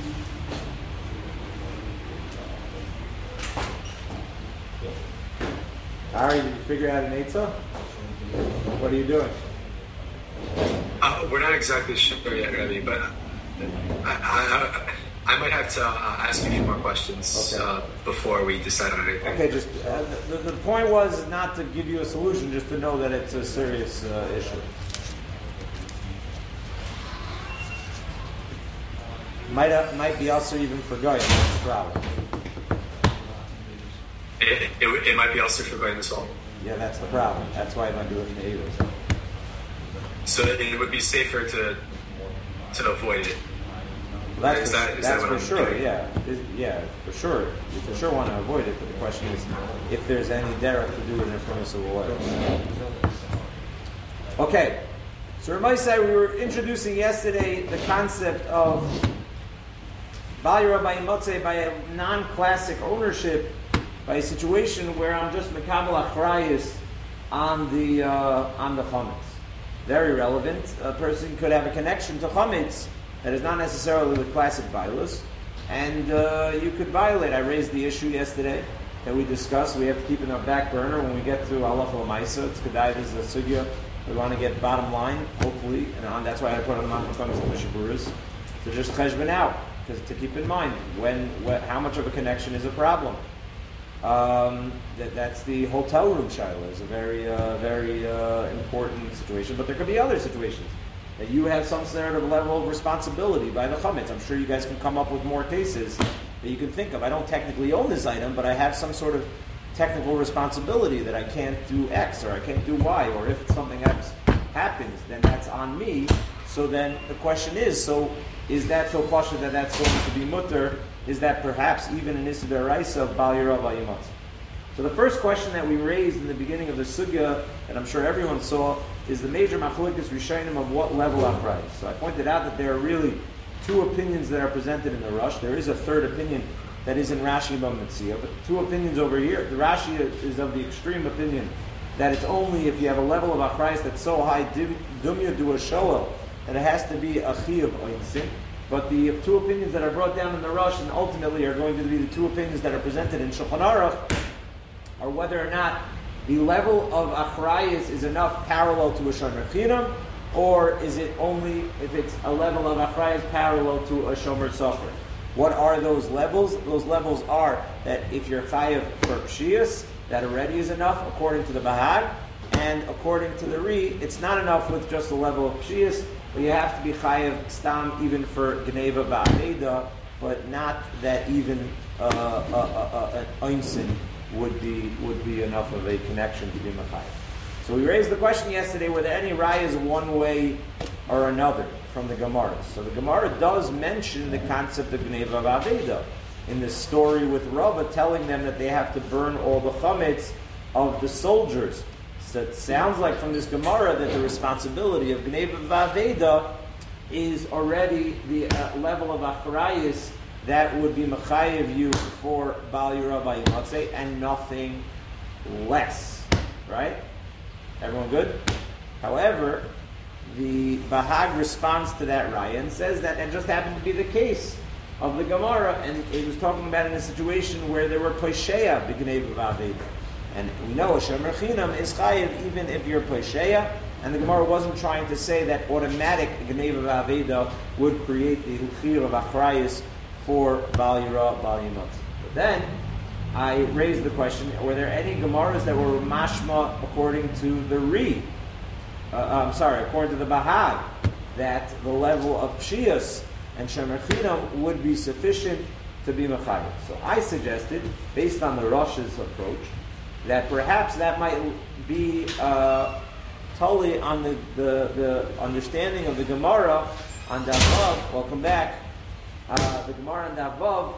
Ari, did you figure out an eitzah? What are you doing? We're not exactly sure yet, Rebbe, but I might have to ask you a few more questions before we decide on anything. Okay, just the point was not to give you a solution, just to know that it's a serious issue. Might be also even for Goyim, that's the problem. It might be also for Goyim as well. Yeah, that's the problem. That's why it might be with neighbors. So it would be safer to avoid it. Well, that's for sure. Yeah, for sure. You for sure want to avoid it, but the question is if there's any derech to do it in a permissible way. Okay, so Ramaisai, we were introducing yesterday the concept of Bali Rabbi Motzei by a non-classic ownership, by a situation where I'm just mekabel achrayus on the chametz. Very relevant. A person could have a connection to chametz that is not necessarily with classic violence, and you could violate. I raised the issue yesterday that we discussed. We have to keep in our back burner when we get to halacha l'maisa. It's kedai. This is a sugya. We want to get bottom line, hopefully, and that's why I put on the Machmas to Mishaburas, to just cheshbon out, because to keep in mind how much of a connection is a problem. That's the hotel room shiloh is a very important situation, but there could be other situations that you have some sort of level of responsibility by the chametz. I'm sure you guys can come up with more cases that you can think of. I don't technically own this item, but I have some sort of technical responsibility that I can't do X or I can't do Y, or if something X happens, then that's on me. So then the question is, so is that so pasha that that's going to be mutter? Is that perhaps even an issur d'oraisa of Bal Yirav Bal Yimatz? So the first question that we raised in the beginning of the sugya, that I'm sure everyone saw, is the major machlokes rishonim of what level achrayus. So I pointed out that there are really two opinions that are presented in the Rush. There is a third opinion that is in Rashi B'Metzia, but two opinions over here. The Rashi is of the extreme opinion that it's only if you have a level of achrayus that's so high, dumya du a shoel, that it has to be a chi of oinsin. But the two opinions that are brought down in the Rush and ultimately are going to be the two opinions that are presented in Shulchan Aruch are whether or not the level of achrayus is enough parallel to a shomer chinam, or is it only if it's a level of achrayus parallel to a shomer sofer. What are those levels? Those levels are that if you're chayav for pshiyas, that already is enough according to the Bahag, and according to the Ri, it's not enough with just the level of pshiyas, but you have to be chayav stam even for gneva ba'aveda, but not that even an oinsin would be enough of a connection to be mechayev. So we raised the question yesterday whether any raya is one way or another from the Gemara. So the Gemara does mention the concept of gneva ba'aveda in the story with Rava telling them that they have to burn all the chametz of the soldiers. So it sounds like from this Gemara that the responsibility of gneva ba'aveda is already the level of achrayus that would be mechayev you for Bal Yirav Bal Yimatzeh and nothing less. Right? Everyone good? However, the Bahag responds to that raya and says that it just happened to be the case of the Gemara, and it was talking about in a situation where there were posheya b'gneva ba'aveda. And we know a shomer chinam is chayev even if you're posheya, and the Gemara wasn't trying to say that automatic gneva ba'aveda would create the chiyuv of achrayus for Bal Yirav Bal Yimatzeh. But then I raised the question: were there any Gemaras that were mashma according to the Ri? According to the Bahag, that the level of pshiyas and shomer chinam would be sufficient to be mechayev. So I suggested, based on the Rosh's approach, that perhaps that might be totally on the understanding of the Gemara on Davav. Welcome back. The Gemara on Davav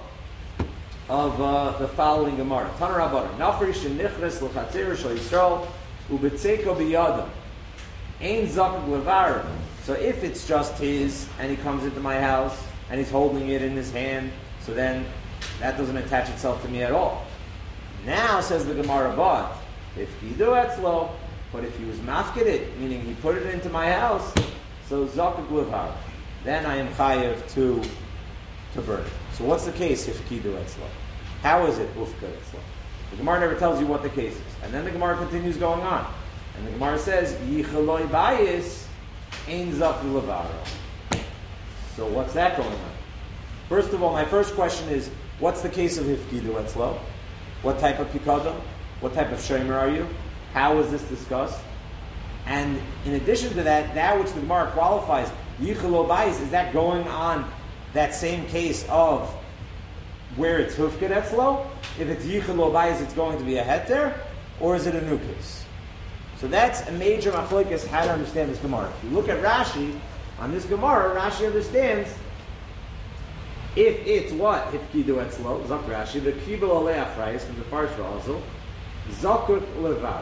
of the following Gemara. Tana Rabbanan. Nachri shenichres l'chatzer shel Yisrael ubetzeko biyadam ein zakuk levar. So if it's just his and he comes into my house and he's holding it in his hand, so then that doesn't attach itself to me at all. Now, says the Gemara, but if he do etzlo, but if he was mafkid it, meaning he put it into my house, so zakuk levar, then I am chayev to to burn it. So what's the case if kidu etzlo? How is it ufka etzlo? The Gemara never tells you what the case is. And then the Gemara continues going on. And the Gemara says, Yichaloi bayis ein zak levaro. So what's that going on? First of all, my first question is, what's the case of Hifkidu Etzlo? What type of Pikadon? What type of Shomer are you? How was this discussed? And in addition to that, that which the Gemara qualifies, Yichalo Bayis, is that going on that same case of where it's Hufkid Etzlo? If it's Yichalo Bayis, it's going to be a heter? Or is it a new case? So that's a major machlokes how to understand this Gemara. If you look at Rashi, on this Gemara, Rashi understands if it's what? If Kidu Etzlo, Zak Rashi, the Kibul Alei Achrayis, from the Farsh Ra'azul, Zakut Levar.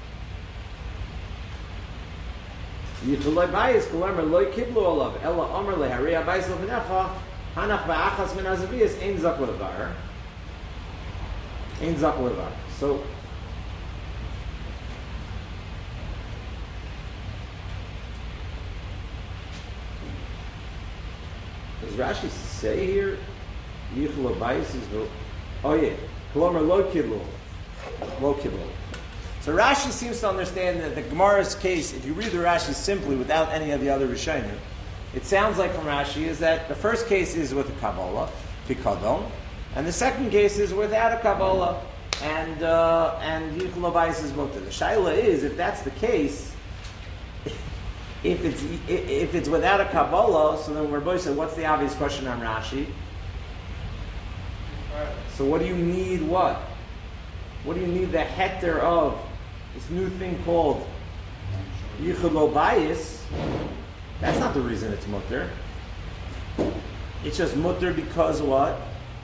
Yichaloi Bayis, Kulamar Loi Kiblu Olav, Ella Omer Lehari Abayis Levinecha, Hanach Ba'achas Min Azaviyas, Ein Zak Levar. Ein Zak Levar. So, does Rashi say here, Yichlo Bayis is the... Oh yeah, Kolomer Lo Kiblu. Lo Kiblu. So Rashi seems to understand that the Gemara's case, if you read the Rashi simply without any of the other Rishonim, it sounds like from Rashi is that the first case is with a Kabbalah, Pikadon, and the second case is without a Kabbalah, and Yichlo Bayis is both. The Shaila is, if that's the case, if it's without a Kabbalah, so then Rabbi said, what's the obvious question on Rashi? So what do you need what? What do you need the heter of this new thing called Yichalo Bayis? That's not the reason it's mutter. It's just mutter because what?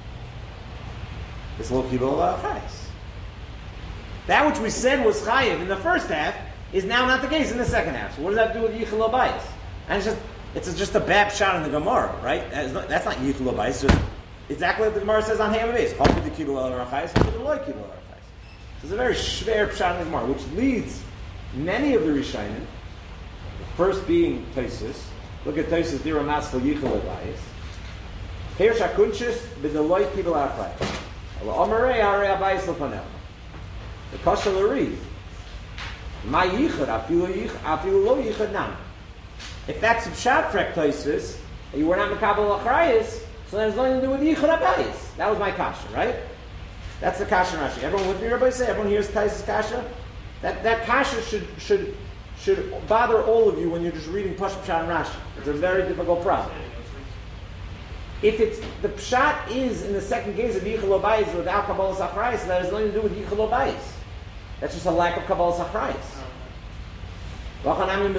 It's lo kibol chayis. That which we said was chayiv in the first half is now not the case in the second half. So what does that do with Yichalo Bayis? And it's just a bad shot in the Gemara, right? That's not Yichalo Bayis. It's just exactly what the Gemara says on Hamad Beis. How could the kibul el rachayis? How could the loy kibul el rachayis? So it's a very shver pshat in the Gemara, which leads many of the Rishonim, the first being Taisus. Look at Taisus Dira Maskal Yichalo Bayis. Here shakunchis b'deloy kibul el rachayis. Allah Omerei Arei Abayis lefanel. The Kasha L'Ri. My yichud, afilu lo yichud nam. If that's pshat frek Taisus, and you were not mekabel achrayis, so then it's nothing to do with yichud abayis. That was my kasha, right? That's the kasha in Rashi. Everyone with me? Everybody say. Everyone hears Taisus kasha. That kasha should bother all of you when you're just reading Pashup Pshat and Rashi. It's a very difficult problem. If it's the pshat is in the second case of yichud abayis without kabbalas achrayis, that has nothing to do with yichud abayis. That's just a lack of kabbalas achrayis. What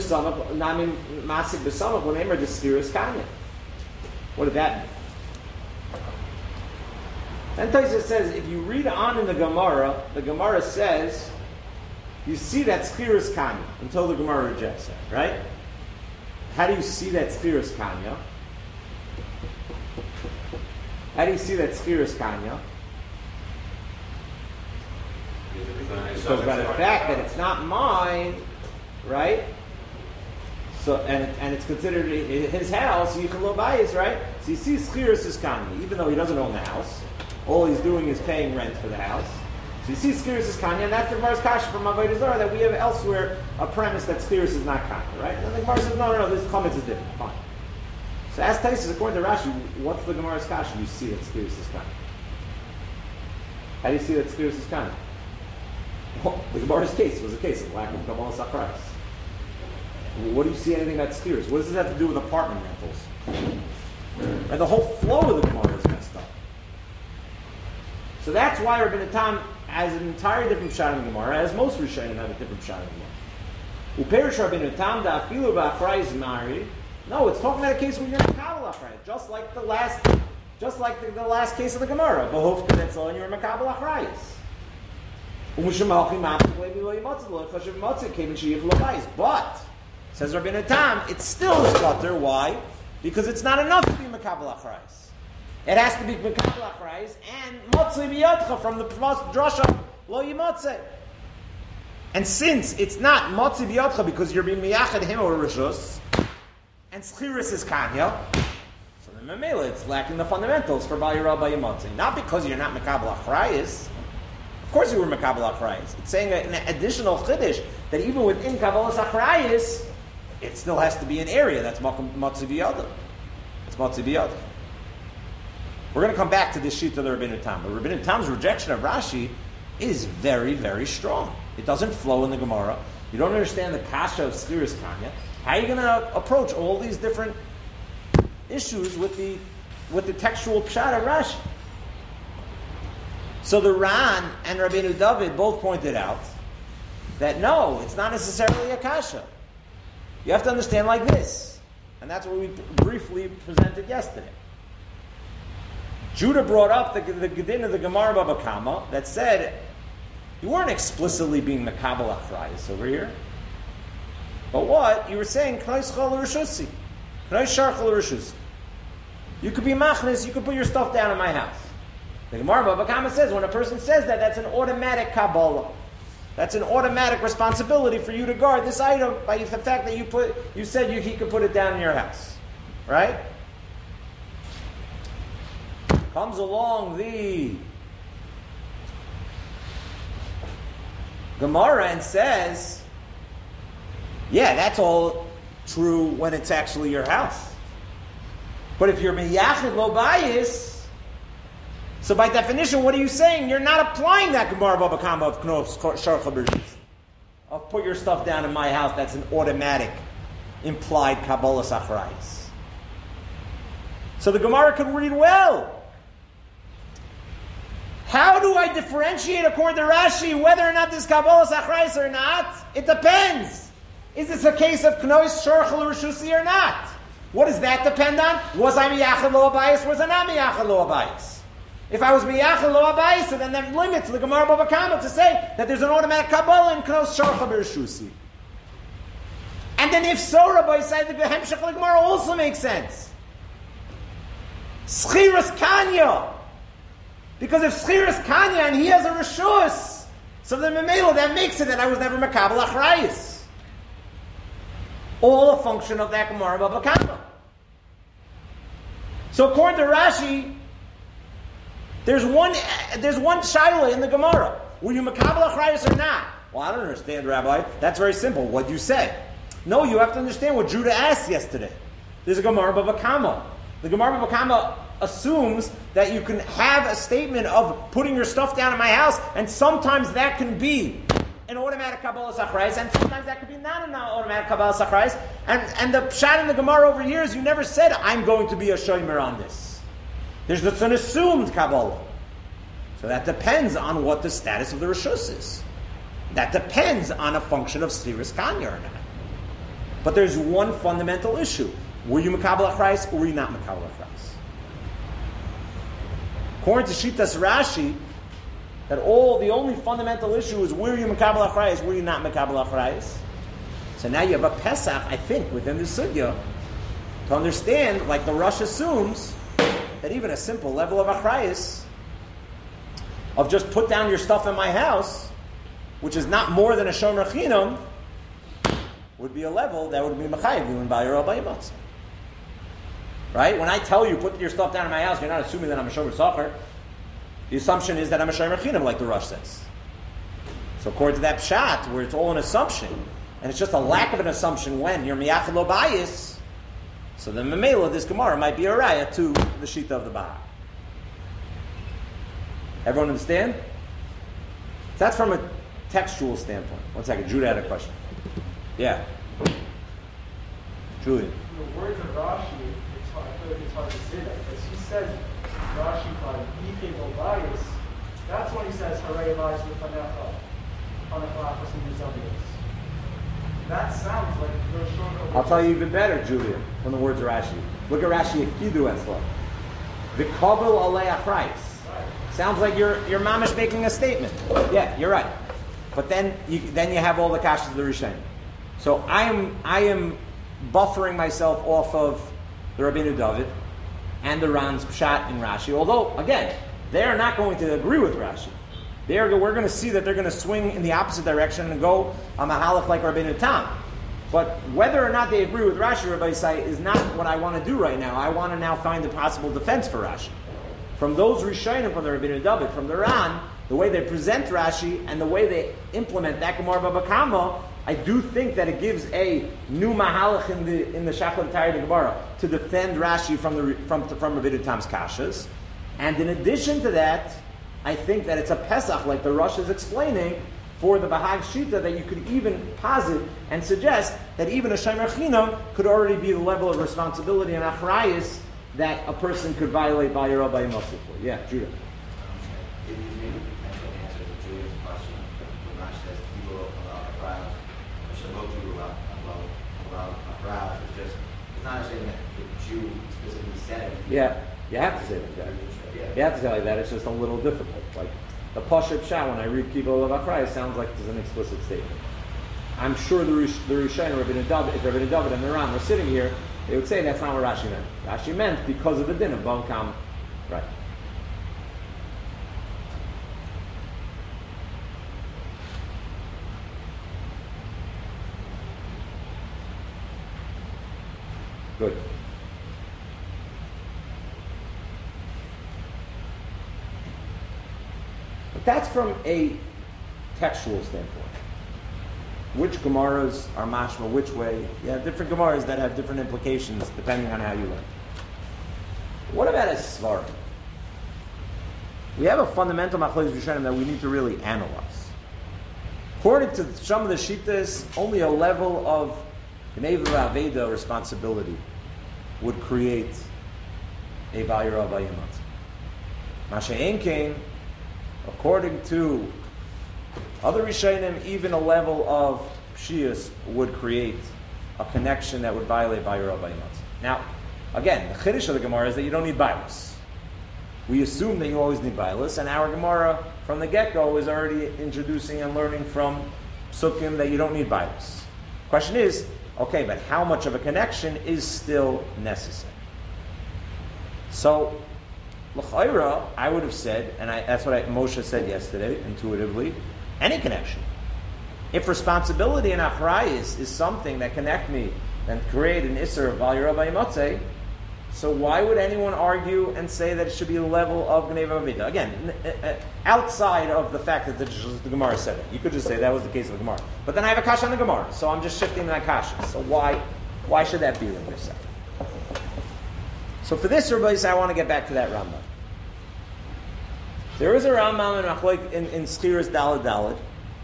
did that mean? Then Tosfos says, if you read on in the Gemara says, you see that Schiras Kanya, until the Gemara rejects it, right? How do you see that Schiras Kanya? How do you see that Schiras Kanya? Because by the fact that it's not mine, right? So and it's considered his house, Yichalo Bayis, right? So you see Schiras is Kanya, even though he doesn't own the house. All he's doing is paying rent for the house. So you see Schiras is Kanya, and that's the Gemara's kasha from Avodah Zarah that we have elsewhere a premise that Schiras is not Kanya, right? And then the Gemara says, no, this comment is different. Fine. So as Taisus, according to Rashi, what's the Gemara's kasha? You see that Schiras is Kanya. How do you see that Schiras is Kanya? Well, the Gemara's case was a case of lack of kabbalas achrayis. What do you see anything about Schiras? What does this have to do with apartment rentals? Right, the whole flow of the Gemara is messed up. So that's why Rabbeinu Tam has an entirely different shot in the Gemara, as most Rishonim have a different shot in the Gemara. Uperish Rabbeinu Tam da afilu ba'achrayis mari. No, it's talking about a case where you're makabel achrayis, just like the last case of the Gemara. Behov kenetzol, and you're makabel achrayis. But, says Rabbeinu Tam, it's still a stutter. Why? Because it's not enough to be makabel achrayis. It has to be makabel achrayis and motzei biyadcha from the drasha lo yimotzei. And since it's not motzei biyadcha because you're being miyachad him or rishus, and schiras is kanya, so Mamela, it's lacking the fundamentals for Bayira Bayimotzi. Not because you're not Mekabel Achrayis. Of course you were Mekabel Achrayis. It's saying an additional Chiddush that even within Kabbalas Achrayis, it still has to be an area that's Motzi B'Yada. It's Motzi B'Yada. We're going to come back to this sheet of the Rabbeinu Tam. But Rabbeinu Tam's rejection of Rashi is very, very strong. It doesn't flow in the Gemara. You don't understand the kasha of Schiras Kanya. How are you going to approach all these different issues with the textual pshat of Rashi? So the Ran and Rabbeinu David both pointed out that no, it's not necessarily a kasha. You have to understand like this. And that's what we briefly presented yesterday. Judah brought up the Gedin of the Gemara Baba Kama that said you weren't explicitly being Mekabel Achrayis over here. But what? You were saying K'nai Schal Rishusi. K'nai Sharchal Rishusi. You could be Machnis, you could put your stuff down in my house. The Gemara Baba Kama says when a person says that, that's an automatic Kabbalah. That's an automatic responsibility for you to guard this item by the fact that you said he could put it down in your house. Right? Comes along the Gemara and says, yeah, that's all true when it's actually your house. But if you're miyachid lo bayis, so by definition, what are you saying? You're not applying that Gemara Baba Kama of Knos Sharcha B'Rishis. Of put your stuff down in my house, that's an automatic implied Kabbalah Achrayis. So the Gemara could read well. How do I differentiate according to Rashi whether or not this Kabbalah Achrayis or not? It depends. Is this a case of Knois Shorchel Rishusi or not? What does that depend on? Was I miyachal lo abayis? Was I not miyachal lo abayis? If I was miyachal lo abayis, then that limits the Gemara Baba Kama to say that there's an automatic Kabbalah in Knois Shorchel Rishusi. And then if so, Rabbi said the Hemshech Gemara also makes sense. Schiras Kanya. Because if Schiras Kanya and he has a Rishus, so then Memelo, that makes it that I was never Mekabel Achrayis. All a function of that Gemara Baba Kama. So according to Rashi, there's one shaila in the Gemara. Were you Mekabel Achrayis or not? Well, I don't understand, Rabbi. That's very simple. What you say? No, you have to understand what Judah asked yesterday. There's a Gemara Baba Kama. The Gemara Baba Kama assumes that you can have a statement of putting your stuff down in my house, and sometimes that can be an automatic Kabbalah Achrayis, and sometimes that could be not an automatic Kabbalah Achrayis. And the pshat in the Gemara over here is you never said, I'm going to be a shomer on this. There's an assumed Kabbalah. So that depends on what the status of the Rishus is. That depends on a function of Schiras Kanya or not. But there's one fundamental issue. Were you Mekabel Achrayis or were you not Mekabel Achrayis? According to Shitas Rashi, that the only fundamental issue is were you Mekabel Achrayis, were you not Mekabel Achrayis? So now you have a Pesach, I think, within the Sugya, to understand, like the Rosh assumes, that even a simple level of Achrayis, of just put down your stuff in my house, which is not more than a Shomer Chinam, would be a level that would be Mechayev you in Bayir Bayimotz. Right? When I tell you, put your stuff down in my house, you're not assuming that I'm a Shomer Sacher. The assumption is that I'm a Shomer Chinam, like the Rosh says. So according to that pshat, where it's all an assumption, and it's just a lack of an assumption when you're miyachal lo bayis, so the memela, this Gemara, might be a raya to the Shita of the Bahar. Everyone understand? That's from a textual standpoint. One second, Judah had a question. Yeah. Julian. The words of Rashi, I feel like it's hard to say that, because he says Rashi by Yichid o Bayis, that's when he says Harei Bayis L'fanecha, Panachachas and Mizavios. That sounds like the short. I'll tell you even better, Julian, from the words of Rashi. Look at Rashi Akidu Esla. V'kabel alei achrayis. Sounds like you're mamish making a statement. Yeah, you're right. But then you have all the kashas of the Rishonim. So I am buffering myself off of the Rabbeinu David and the Ran's pshat in Rashi. Although again, they are not going to agree with Rashi. We're going to see that they're going to swing in the opposite direction and go a mahalach like Rabbeinu Tam. But whether or not they agree with Rashi, Rabbi Yisai, is not what I want to do right now. I want to now find a possible defense for Rashi. From those Rishonim, from the Rabbeinu David, from the Ran, the way they present Rashi and the way they implement that Gemara Baba Kama, I do think that it gives a new mahalach in the Shachar Tayr Gemara to defend Rashi from Rabbeinu Tam's kashas. And in addition to that, I think that it's a Pesach, like the Rosh is explaining, for the Bahag Shita, that you could even posit and suggest that even a Shomer Chinam could already be the level of responsibility and achrayus that a person could violate by your Rabbi Yosef for. Yeah, Judah. If you maybe potential answer to Julia's question, when Rashi says people allow achrayus, or Shalot Jew allow achrayus, it's not saying that the Jew specifically said it. Yeah, you have to say it like that. You have to say it like that. It's just a little difficult. Like the Pashup Shah, when I read people of Achrayus, sounds like there's an explicit statement. I'm sure the Rishonim, Rabbeinu David, if Rabbeinu David and the Ram were sitting here, they would say that's not what Rashi meant. Rashi meant because of the din of Bava Kama. Right. Good. But that's from a textual standpoint. Which Gemaras are mashma, which way? You have different Gemaras that have different implications depending on how you learn. What about a Svarim? We have a fundamental machlokes Rishonim that we need to really analyze. According to some of the Shittas, only a level of Gneva Aveda responsibility would create a Vayira Vayimat. Masha'en came, according to other Rishonim, even a level of Pshias would create a connection that would violate Vayira Vayimat. Now, again, the Chiddush of the Gemara is that you don't need Bailas. We assume that you always need Bailas, and our Gemara from the get-go is already introducing and learning from Sukkim that you don't need Bailas. Question is, okay, but how much of a connection is still necessary? So, l'chayra, I would have said, and that's what Moshe said yesterday, intuitively, any connection. If responsibility and achrayus is something that connect me and create an isser of Vayira Vayimatzeh, so why would anyone argue and say that it should be a level of Gneva Aveda? Again, outside of the fact that the Gemara said it. You could just say that was the case of the Gemara. But then I have a kasha on the Gemara, so I'm just shifting that kasha. So why should that be like this? So for this, everybody, I want to get back to that Rambam. There is a Rambam in Schiras Daled Daled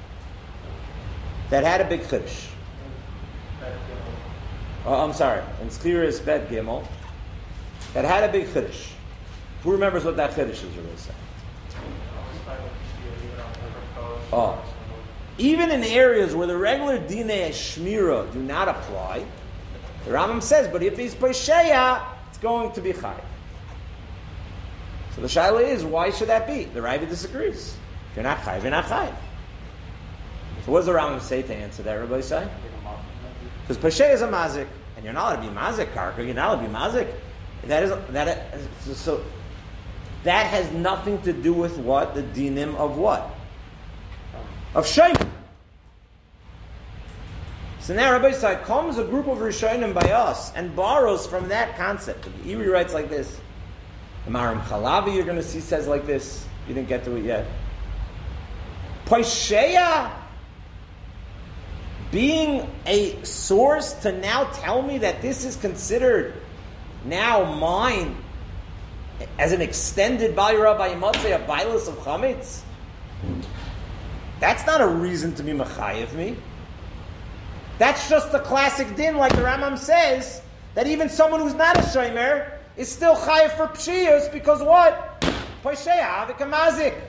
that had a big chiddush. Oh, I'm sorry, in Schiras Bet Gimel that had a big chiddush. Who remembers what that chiddush is? Really saying? Oh, even in areas where the regular dinei shmira do not apply, the Rambam says, but if he's posheya, it's going to be chayiv. So the shaila is, why should that be? The Raiva disagrees. If you're not chayiv, you're not chayiv. So what does the Rambam say to answer that? Everybody say? Because posheya is a mazik, and you're not allowed to be mazik karka. You're not allowed to be mazik. So that has nothing to do with what? The dinim of what? Of shayim. So now Rabbi Yisai comes a group of Rishonim by us and borrows from that concept. The Iri writes like this. The Maram Chalavi you're going to see says like this. You didn't get to it yet. Posheya being a source to now tell me that this is considered now mine as an extended Vayira Vayimatzeh, a Bailas of Chametz. That's not a reason to be Mechayev me. That's just the classic din, like the Rambam says, that even someone who's not a Shomer is still Chayev for Pshiyos, because what? Posheya v'kamazik.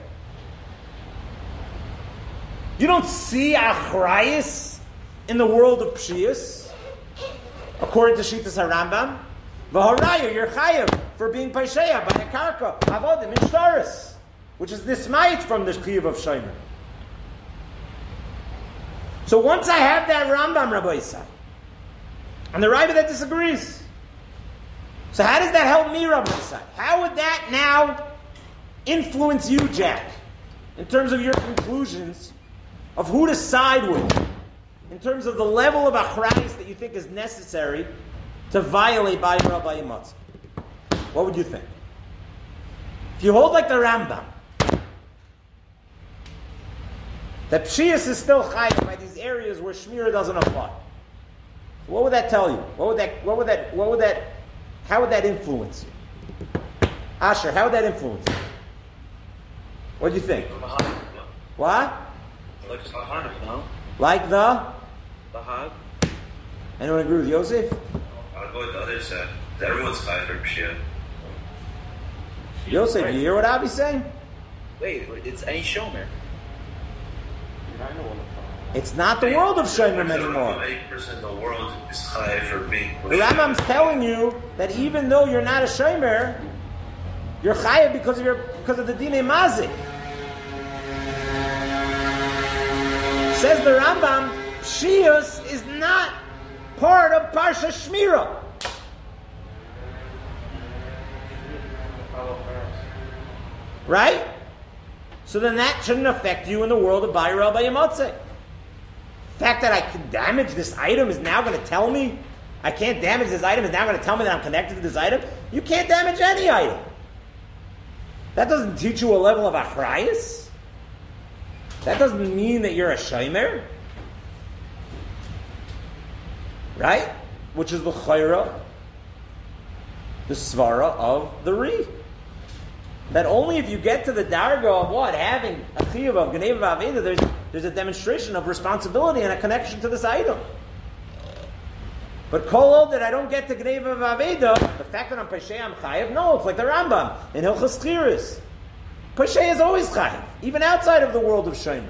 You don't see Achrayis in the world of Pshiyos, according to Shittas HaRambam. V'haraya, you're chayav for being paisheya by a karka avodim in shtaris, which is nismayit from the chiyuv of shaymer. So once I have that Rambam, Rabbi Yisai, and the Raiva that disagrees, so how does that help me, Rabbi Yisai? How would that now influence you, Jack, in terms of your conclusions of who to side with in terms of the level of achrayus that you think is necessary to violate Bayra Bayimatz? What would you think? If you hold like the Rambam, that Pshias is still chayiv by these areas where Shmira doesn't apply, what would that tell you? How would that influence you? Asher, how would that influence you? What do you think? What? Like Lahag, no? Like the? Lahag? Anyone agree with Yosef? I'll go with the other side. Everyone's high for Pshia. Yosef, you hear what Avi's saying? Wait, it's any Shomer. It's not the world of Shomer anymore. 8% in the world is high for being. The Rambam's telling you that even though you're not a Shomer, you're chayav because of the Dinei Mazik. Says the Rambam, Pshius is not part of Parsha Shmira. Right? So then that shouldn't affect you in the world of Bayra Bayimatze. The fact that I can damage this item is now going to tell me I can't damage this item is now going to tell me that I'm connected to this item. You can't damage any item. That doesn't teach you a level of achrayus. That doesn't mean that you're a shomer. Right? Which is the chayra, the svara of the Ri. That only if you get to the darga of what? Having a chiyuv of Gneva Aveda, there's a demonstration of responsibility and a connection to this item. But kol that I don't get to Gneva Aveda, the fact that I'm Peshay, I'm chayiv, no, it's like the Rambam in Hilchos Chiris. Peshay is always chayiv, even outside of the world of Shomer.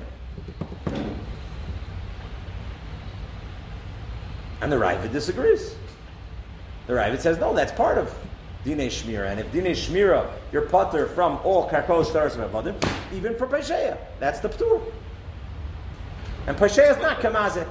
And the Ravid disagrees. The Ravid says, no, that's part of Dinei Shmira. And if Dinei Shmira, you're pater from all Karkol Shtaros Mevadim, even for Pesheya. That's the Ptur. And Pesheya is not Kamazeh.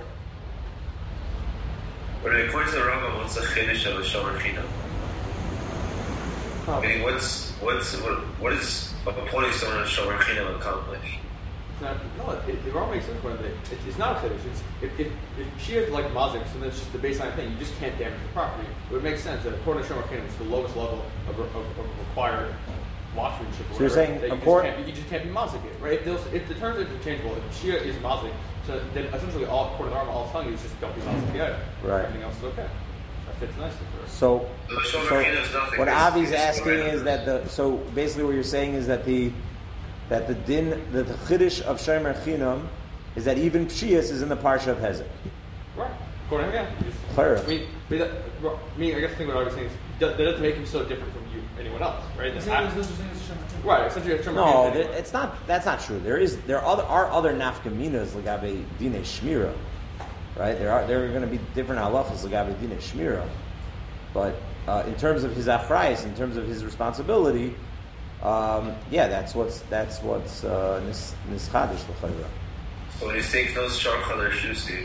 But according to the Rambam, what's the chiddush of a shomer chinam? Meaning, what is appointing someone a shomer chinam accomplish? The Rambam makes it point that it's not a chiddush. If she is like mazik, so that's just the baseline thing. You just can't damage the property. It would make sense that according to shomer chinam, it's the lowest level of required watchmanship. So you're saying you just can't be mazik it, right? If the terms are interchangeable, if Shia is mazik, so then essentially according to the Rambam, all it's telling you is just don't be mazik the item. Right. Everything else is okay. That fits nicely for us. So what Avi's It's asking is that so basically what you're saying is that the chiddush of Shomer Chinam is that even Pshias is in the parsha of Hezek. Right. According to him, yeah. Clear. I mean, I guess the thing what I was saying is that doesn't make him so different from you, anyone else, right? Right. Essentially, no, it's not. That's not true. There are other nafkaminas legabe Dinei Shmira, right? There are going to be different halachas legabe Dinei Shmira, but in terms of his achrayus, in terms of his responsibility, that's what's nischadish l'chayra. So when he's taking those sharchal or shusi,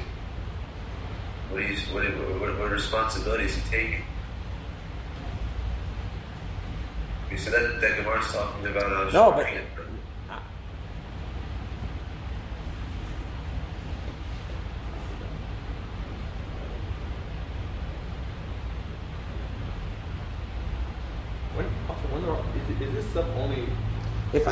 what responsibility is he taking? You said that Gemara's talking about no, but is this stuff only? If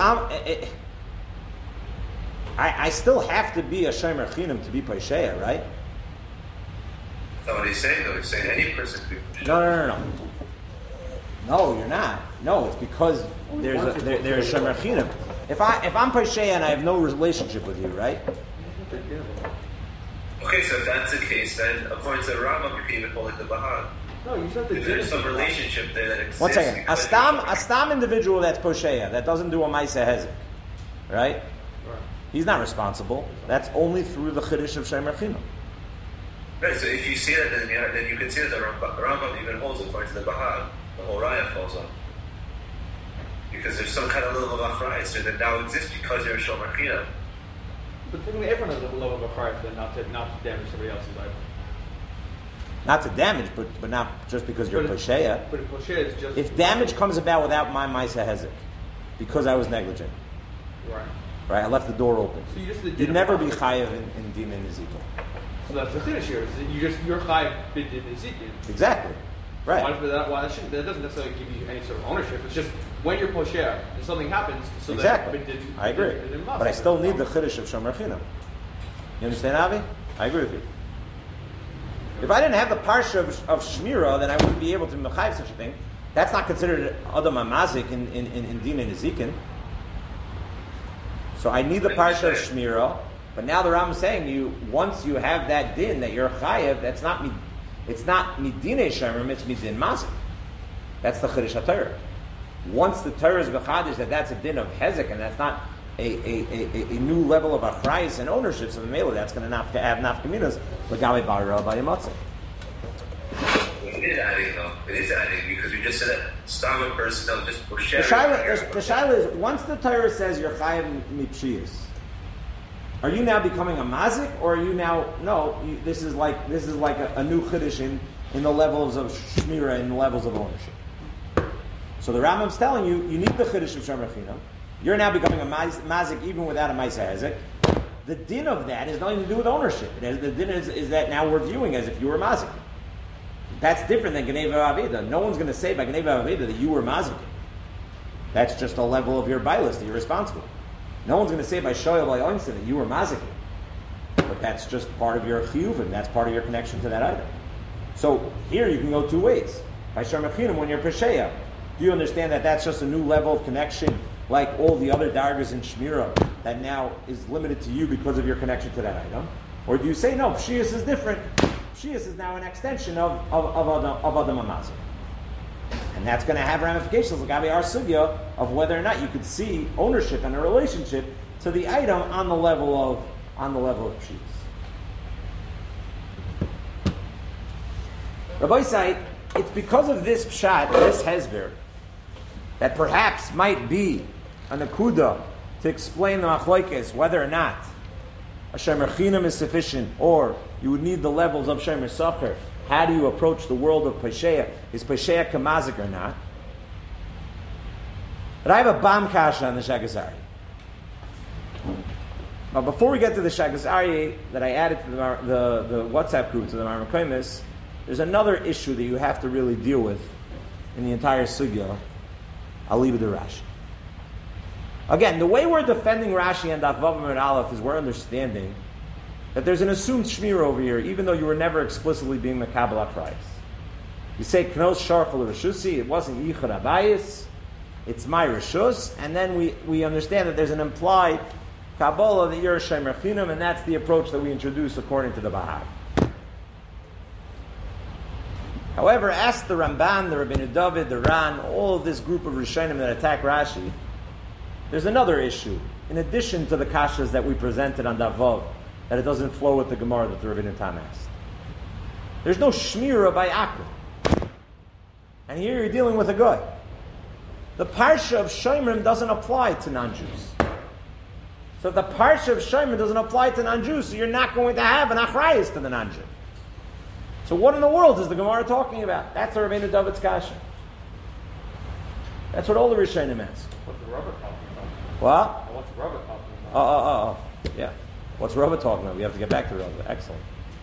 I still have to be a shomer chinam to be paisheya, right? That's not what he's saying, though. He's saying any person could be. No. No, you're not. No, it's because there's a shomer chinam. If I'm paisheya and I have no relationship with you, right? Okay, so if that's the case, then according to the Rambam, you can even call it the Bahag. No, you said there's some relationship there that exists. One second. A stam individual that's paisheya, that doesn't do a ma'aseh hezek, right? He's not responsible. That's only through the chiddush of shomer chinam. Right, so if you see that, then you can see that the Rambam even holds according to the Bahag. The whole raya falls on. Because there's some kind of level of achrayus that now exists because you're a shomer chinam. But technically everyone has a level of achrayus then not to damage somebody else's item. Not to damage, but not just because you're paisheya. But paisheya is just... If damage comes about without my ma'aseh hezek, because I was negligent. Right. Right, I left the door open. So you just You'd never be chayav in Dina Nizikah. So that's the Chiddush here. You're chayiv b'din nezikin. Exactly. Right. That doesn't necessarily give you any sort of ownership. It's just when you're posher and something happens. So Exactly. That I agree. But I still need the Chiddush of Shomer Chinam. You understand, Avi? I agree with you. If I didn't have the parsha of Shmira, then I wouldn't be able to mechayiv such a thing. That's not considered Adam Amazik in Din and Nezikin. So I need the parsha of Shmira, but now the Ram is saying to you, once you have that din that you're chayiv, it's not midinei shemrim, it's midin mazik. That's the Chiddush HaTorah. Once the Torah is b'chadish that that's a din of hezek and that's not a new level of achrayus and ownership, so the mele that's going to have nafkaminas l'gabe bara b'yamatzik. It is adding though. It is adding because we just said that starving person no, just for The sharing. shaila is once the Torah says you're chayiv mipshiyas, are you now becoming a mazik, or are you now this is like a new chiddush in the levels of shmira and the levels of ownership. So the Rambam's telling you need the chiddush of Shomer Chinam. You're now becoming a mazik even without a ma'aser hezek. The din of that has nothing to do with ownership. The din is that now we're viewing as if you were mazik. That's different than Gneva Aveda. No one's going to say by Gneva Aveda that you were mazik. That's just a level of your bailus that you're responsible. No one's going to say by Shoyal by Oinstein that you were mazik. But that's just part of your chiyuvim. That's part of your connection to that item. So here you can go two ways. By Shomer Chinam, when you're pesheya, do you understand that that's just a new level of connection, like all the other dargers in Shmira, that now is limited to you because of your connection to that item? Or do you say, no, Pshiyas is different. Pshiyas is now an extension of Adam Amazik. And that's going to have ramifications, like our sugya, of whether or not you could see ownership and a relationship to the item on the level of Pshiyas. Rabbi Isai, it's because of this pshat, this hezber, that perhaps might be a nakuda to explain the machlokes whether or not a Shomer Chinam is sufficient, or you would need the levels of Shomer Sacher. How do you approach the world of Pesheya? Is Pesheya kamazik or not? But I have a bam kasha on the Shagazari. But before we get to the Shagazari that I added to the WhatsApp group, to the Marmakoimis, there's another issue that you have to really deal with in the entire sugya. I'll leave it to Rashi. Again, the way we're defending Rashi and Daf Vav Amud Aleph is we're understanding that there's an assumed shmir over here, even though you were never explicitly being the Kabbalah Christ. You say Knos Sharchel Rishusi, it wasn't Yichud Abayis, it's my Rishus, and then we understand that there's an implied Kabbalah that you're a Shomer Chinam, and that's the approach that we introduce according to the Bahag. However, ask the Ramban, the Rabbeinu David, the Ran, all of this group of Rishonim that attack Rashi, there's another issue, in addition to the kashas that we presented on Davov, that it doesn't flow with the Gemara that the Rabbeinu Tam asked. There's no shmira by Akum. And here you're dealing with a guy. The parsha of Shomrim doesn't apply to non-Jews. So if the parsha of Shomrim doesn't apply to non-Jews, so you're not going to have an achrayus to the non-Jew. So what in the world is the Gemara talking about? That's the Rabbeinu David's kasha. That's what all the Rishonim ask. What's the rubber talking about? What? What's rubber talking about? Yeah. What's Rava talking about? We have to get back to Rava. Excellent.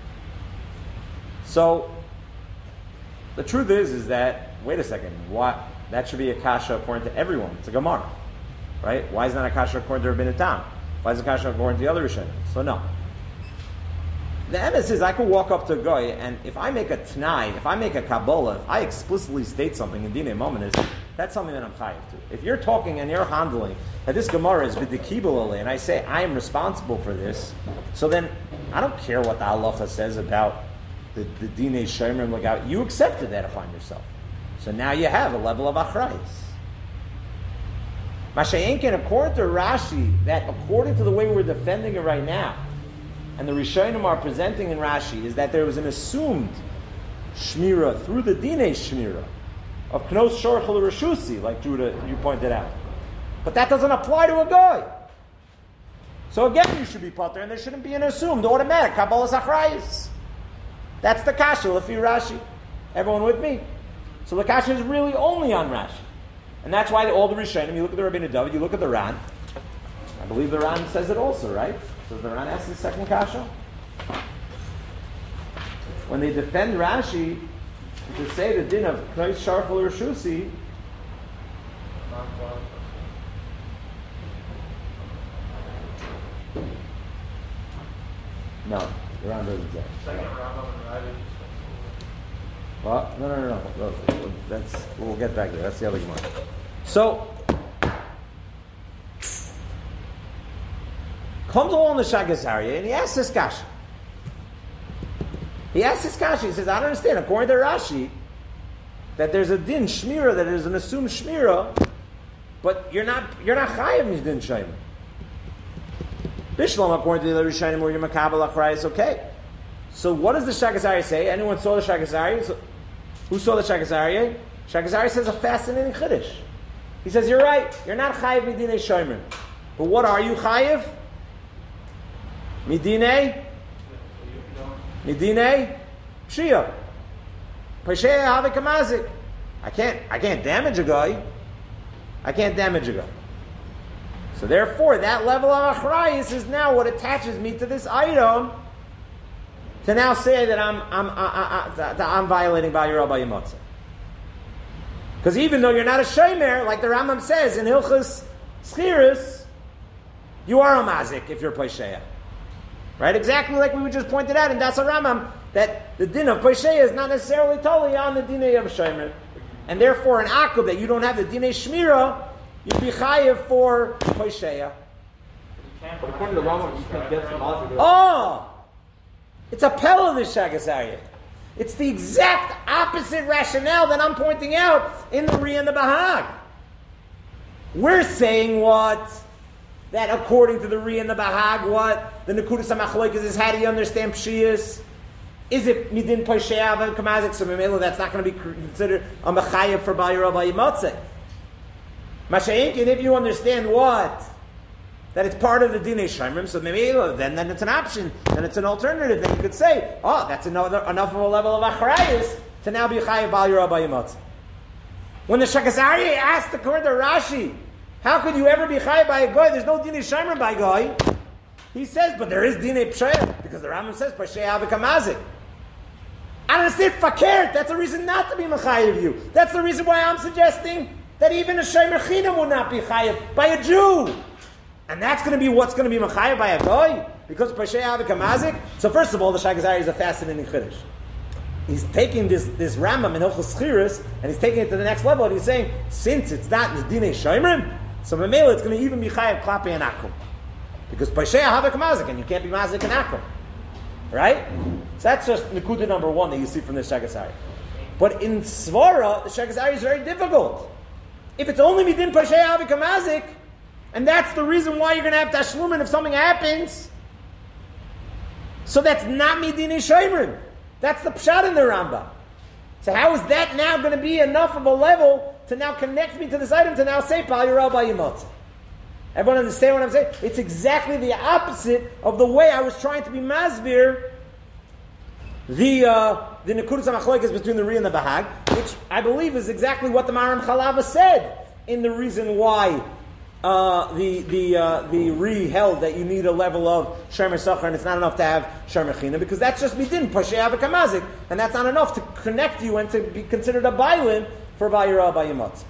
So, the truth is that, wait a second, that should be a kasha according to everyone. It's a Gemara. Right? Why is that a kasha according to Rabbeinu Tam? Why is it a kasha according to the other Rishonim? So no. The emes is I could walk up to a guy, and if I make a T'nai, if I make a Kabbalah, if I explicitly state something in Dinei Mominus, that's something that I'm chayiv to. If you're talking and you're handling that this Gemara is b'dekibul, and I say I am responsible for this, so then I don't care what the halacha says about the Dinei Shomrim Lagout. You accepted that upon yourself. So now you have a level of achrayis. Masha'enkin, according to Rashi, that according to the way we're defending it right now, and the Rishonim are presenting in Rashi, is that there was an assumed shmira through the Dinei shmira of Knos Shorchel Rishusi, like Judah, you pointed out. But that doesn't apply to a guy. So again, you should be pater, and there shouldn't be an assumed automatic Kabbalas Achrayis. That's the kasha, Lefi Rashi. Everyone with me? So the kasha is really only on Rashi. And that's why all the Rishonim, you look at the Rabbeinu David, you look at the Ran. I believe the Ran says it also, right? Does the Ran ask the second kasha? when they defend Rashi, to say the din of Knais Sharfel or Shusi, no, the Ram doesn't say. Second Rambam and Ravi. Well, no. We'll get back there. That's the other Gemara. So, comes along the Shagas Aryeh and he asks this kasha. He says, I don't understand. According to Rashi, that there's a din shmira, that there's an assumed shmira, but you're not chayav din shayim. Bishlam, according to the Rishonim, where you're makabel achrayis, is okay. So what does the Shagas Aryeh say? Anyone saw the Shagas Aryeh? Who saw the Shagas Aryeh? Shagas Aryeh says a fascinating chiddush. He says, you're right, you're not chayiv midinei shomer. But what are you chayiv? Midinei pshia. Pashei havik amazik. I can't damage a guy. So therefore, that level of achrayis is now what attaches me to this item to now say that I'm violating Ba'al Yirah Ba'al Yimotza. Because even though you're not a shomer, like the Rambam says in Hilchos Schiris, you are a mazik if you're Posheya. Right? Exactly like we just pointed out in Dasa Rambam, that the din of Posheya is not necessarily totally on the din of shomer. And therefore, an akub that you don't have the din shmira, you'd be chayiv for Posheya. But according to the Rambam, you can't get some mazik. Oh! It's a pel of the Shagas Aryeh. It's the exact opposite rationale that I'm pointing out in the Ri and the Bahag. We're saying what? That according to the Ri and the Bahag, what? The Nekudas HaMachloekes is, how do you understand Pshiyas? Is it Midin Posheya and Kamazik? So Memela, that's not going to be considered a Mechayev for Ba'al Yirah Ba'al Yimotze. Masha'inkin, if you understand what? That it's part of the Dinei Shomrim, so maybe then it's an option, then it's an alternative. Then you could say, oh, that's enough of a level of achrayus to now be chayiv Ba'al Yirah Ba'al Yimotze. When the Shagas Aryeh asked according to Rashi, how could you ever be chayiv by a guy? There's no Dinei Shomrim by a guy. He says, but there is Dinei Pshaya, because the Rambam says, Pashei Avik Amazik. I don't understand, fakert, that's a reason not to be mechayiv you. That's the reason why I'm suggesting that even a Shomer Chinam will not be chayiv by a Jew. And that's going to be what's going to be mechayev by a goy, because Pashei Avik Amazik. So first of all, the Shagas Aryeh is a fascinating chiddush. He's taking this Rambam in Hilchos Schiris, and he's taking it to the next level, and he's saying, since it's not in the Dinei Shomrim, so Mamela it's going to even be chayev klape and akum. Because Pashei Avik Amazik, and you can't be mazik and akum. Right? So that's just Nekuda number one that you see from the Shagas Aryeh. But in Svara, the Shagas Aryeh is very difficult. If it's only Midin Pashei Avik Amazik, and that's the reason why you're going to have tashlumin if something happens. So that's not midinei shomrim. That's the pshat in the Rambam. So how is that now going to be enough of a level to now connect me to this item to now say Ba'al Yirah Ba'al Yimotze? Everyone understand what I'm saying? It's exactly the opposite of the way I was trying to be masbir the Nekudas HaMachloekes between the Ri and the Bahag, which I believe is exactly what the Maram Chalava said in the reason why the Ri held that you need a level of Shomer Sachar and it's not enough to have Shomer China, because that's just Midin Pashei Avik Amazik, and that's not enough to connect you and to be considered a Bailin for Ba'al Yirah Ba'al Yimotze.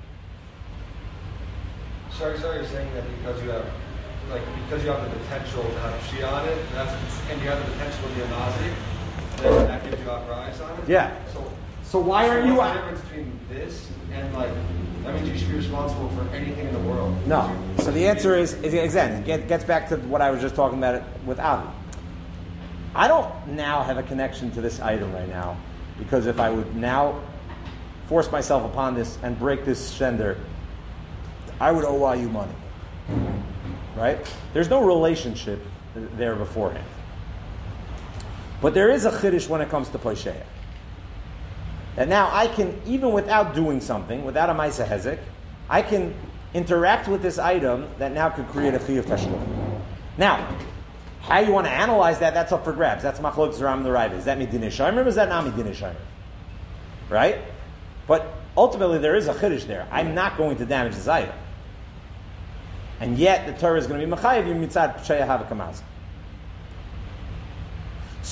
Sorry, you're saying that because you have the potential to have Shia on it, and you have the potential to be a Nazi, then that gives you outright on it? Yeah. So why are you... What's the difference between this and that means you should be responsible for anything in the world? No. So the answer is again, it gets back to what I was just talking about with Avi. I don't now have a connection to this item right now, because if I would now force myself upon this and break this shender, I would owe you money. Right? There's no relationship there beforehand. But there is a chiddush when it comes to Posheya. And now I can, even without doing something, without a Maisa Hezek, I can interact with this item that now could create a Chiyuv Tashlum. Now, how you want to analyze that, that's up for grabs. That's Machlokes Ram and the Raiva. Is that Midinei Shomrim or is that not Midinei Shomrim? Right? But ultimately there is a chiddush there. I'm not going to damage this item. And yet the Torah is going to be Mechayev you mitzad Pshei Havik Hamaz.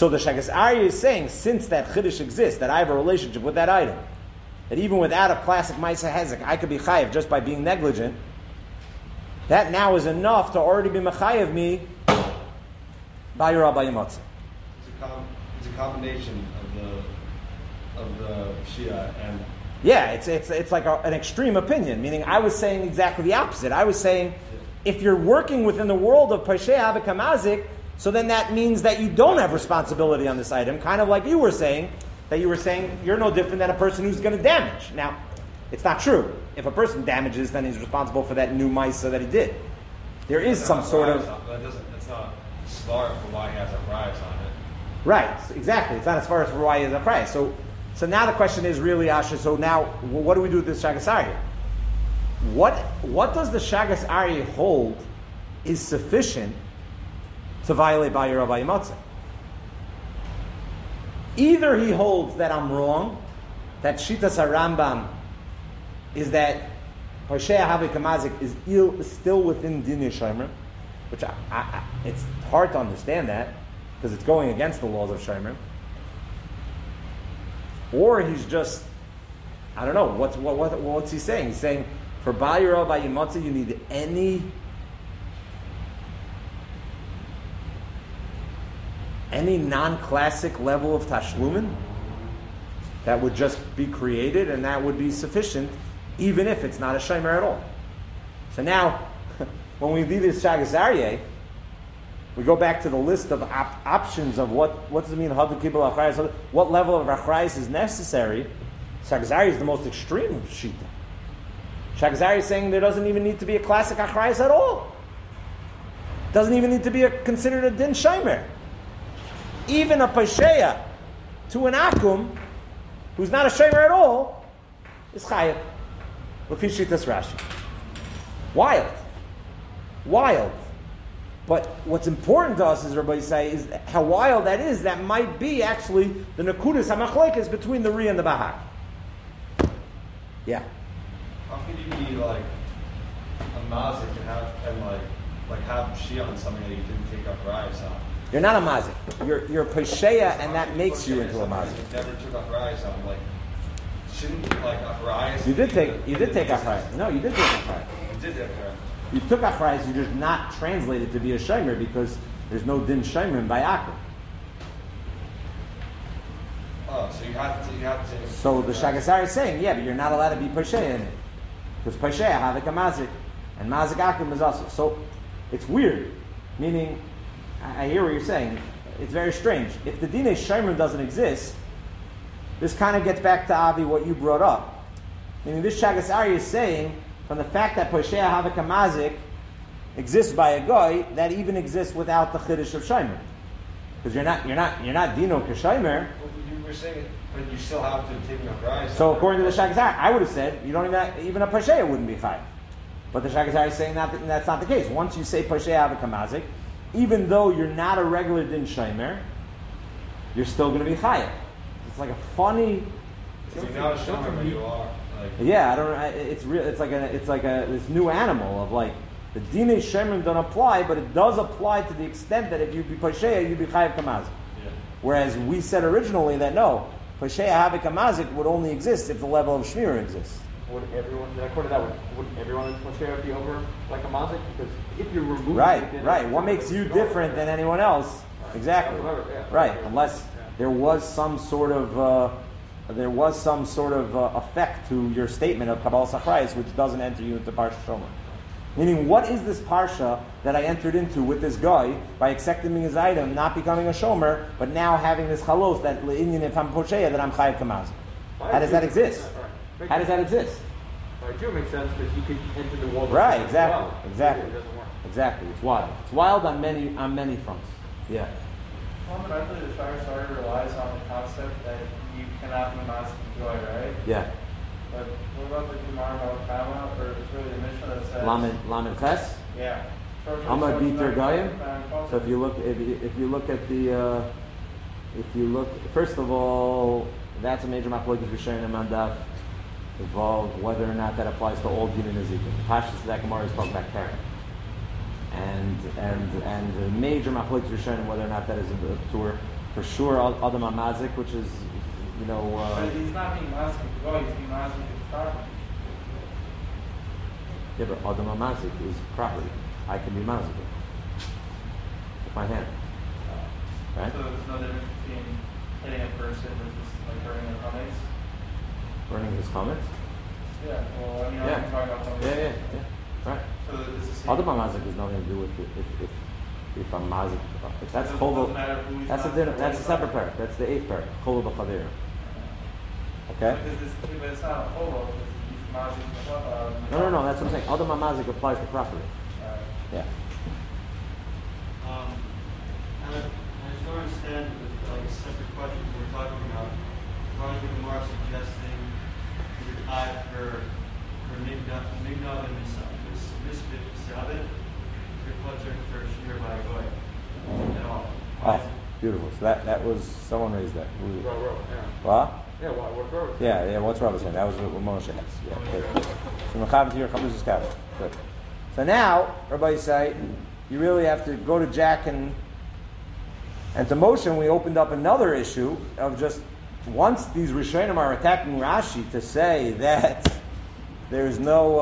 So the Shagas Aryeh is saying, since that Chiddush exists, that I have a relationship with that item, that even without a classic Maisa Hezek, I could be chayiv just by being negligent, that now is enough to already be mechayiv me by your Abba Yamotze. It's a combination of the Shia and Yeah, it's like an extreme opinion, meaning I was saying exactly the opposite. I was saying, if you're working within the world of Pashei Havik, so then that means that you don't have responsibility on this item, kind of like you were saying, that you were saying you're no different than a person who's going to damage. Now, it's not true. If a person damages, then he's responsible for that new Maisa that he did. There is some sort of... It's not smart for why he has a price on it. Right, exactly. It's not as far as for why he has a price. So now the question is really, Asher, so now, what do we do with this Shagas Aryeh? What does the Shagas Aryeh hold is sufficient to violate Bayir Rabbi Yamotze? Either he holds that I'm wrong, that Shitas HaRambam is that Hoshea Havik Hamazik is still within Din Shomer, which it's hard to understand that, because it's going against the laws of Shomer. Or he's just, I don't know, what's he saying? He's saying, for Bayir Rabbi Yamotze, you need any non-classic level of tashlumin that would just be created, and that would be sufficient, even if it's not a shomer at all. So now, when we leave this Shagas Aryeh, we go back to the list of options of what does it mean, what level of achrayus is necessary. Shagas Aryeh is the most extreme of shita. Shagas Aryeh is saying there doesn't even need to be a classic achrayus at all. Doesn't even need to be considered a din shomer. Even a pasheya to an akum, who's not a shomer at all, is chayav. L'fishitas Rashi. Wild. But what's important to us, as everybody say, is how wild that is. That might be actually the nekudas hamachlekes between the Ri and the Bahag. Yeah. How could you be like a mazik and have Shia on something that you didn't take up Rayas on? You're not a mazik. You're a pesheya, and that makes you into a mazik. You never took up Rayas on. Shouldn't Rayas? You did take achrayus. No, you did take achrayus. You did take Rayas. You took achrayus. You just not translated to be a shomer because there's no din shomer by akum. Oh, so you have to. So the Shagas Aryeh is saying, yeah, but you're not allowed to be pesheya in it because pesheya havik a mazik, and mazik akum is also. So it's weird, meaning. I hear what you're saying. It's very strange. If the Dinei Shomer doesn't exist, this kind of gets back to Avi what you brought up. Meaning this Shagas Aryeh is saying, from the fact that Poshea Havik Hamazik exists by a guy, that even exists without the Chiddush of Shomer. Because you're not Dino Kashomer. You were saying, but you still have to take up Rayas. So according to the Shagas Aryeh, I would have said you don't even a Poshea wouldn't be Chai. But the Shagas Aryeh is saying that's not the case. Once you say Poshea Havik Hamazik, even though you're not a regular din shomer, you're still going to be chayav. It's like a funny. So you're not a shomer, but you are. Yeah, I don't. It's real. It's like this new animal of like the dinei shomer don't apply, but it does apply to the extent that if you be pasheya, you be chayav kamazik. Yeah. Whereas we said originally that no, pasheya havik kamazik would only exist if the level of shmira exists. Would everyone, according to that, would everyone in Moshe be over like a mazik? Because if you remove right. What makes you different than anyone else? Exactly. Right. Unless there was some sort of effect to your statement of Kabbalah Sachrayis, which doesn't enter you into Parsha Shomer. Meaning, what is this parsha that I entered into with this guy by accepting his item, not becoming a shomer, but now having this chalos that le'inyan if I'm posheya that I'm chayiv kamazik? How does that exist? How does that exist? By Jew makes sense because you could enter the world. Right, exactly, well. exactly, It doesn't work. exactly. It's wild. It's wild on many fronts. Yeah. Fundamentally, the Shagas Aryeh relies on the concept that you cannot be mazik joy, right? Yeah. But what about the Gemara about Kama, or it's really the Mishnah that says Lamed Ches. Yeah. Amar Biter Goyim. So if you look, first of all, that's a major machlokes Rishonim and Mandaf involved whether or not that applies to all din and nezikin. Pashas that Gemara is talking about Karen, and the major machlokes Rishonim whether or not that is a tour. For sure, Adam Amazik, which is, But he's not being mazik with the goy, he's being mazik with the property. yeah, but Adam Amazik is property. I can be mazik with my hand, right? So there's no difference between hitting a person versus like hurting their comments? Burning his comments. Yeah, well, I mean, Yeah. I'm talking about something. Yeah. Right. So it's the same. Adam Amazik has nothing to do with if I'm mazik. If that's It chol, doesn't matter who's that's a mazik different, or that's a who's separate not. parak. That's the 8th parak. Chol b'chavera. Okay. But it's not a photo, because he's mazik. No. That's what I'm saying. Adam Amazik applies to property. Yeah. I just don't understand like a separate question we're talking about. Why is the Gemara suggesting the tie for Mignav and Misfit Sabbath for clutter for Shir by Goy at all? Why is Oh, it? beautiful. So that was someone raised that. Yeah. What? Yeah, what's wrong with Yeah. What's Rabbi saying? That was what Moshe asked. Yeah. Good. So Mechav here, Chabuz is Kav. Good. So now, Rabbi say, you really have to go to Jack and to Moshe. We opened up another issue of just once these Rishonim are attacking Rashi to say that there's no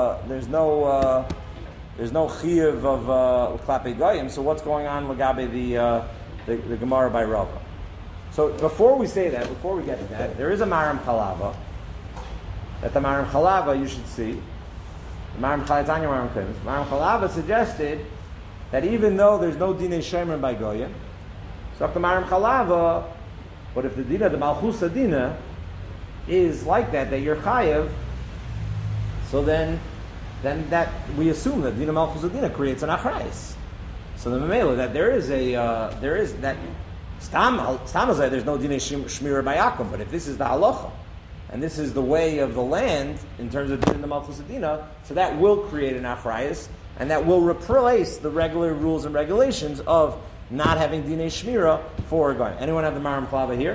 chiyuv of Klapei Goyim. So what's going on Lagabe the Gemara by Rava? So before we say that, before we get to that, there is a Maram Chalava. That the Maram Chalava you should see. The Maram Chalatanya Maram Krims. Maram Chalava suggested that even though there's no Dinei Shemer by Goyim, so the Maram Chalava, but if the Dina, the Malchus Dina, is like that you're Chayev, so then that we assume that Dina Malchus Dina creates an Achrayis. So the Mamela that there is that Stam Azay, there's no Dinei Shmira by Akum, but if this is the halacha, and this is the way of the land in terms of Dina Malchus Dina, so that will create an Achrayis, and that will replace the regular rules and regulations of not having Dinei Shmira for going. Anyone have the Maram Chalava here?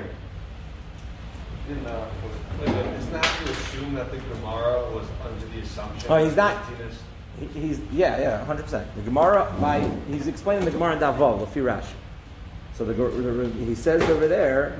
It's not to assume that the Gemara was under the assumption. Oh, he's that not. Tina's- He's 100%. The Gemara he's explaining the Gemara in Davov, Lefi Rashi. So he says over there.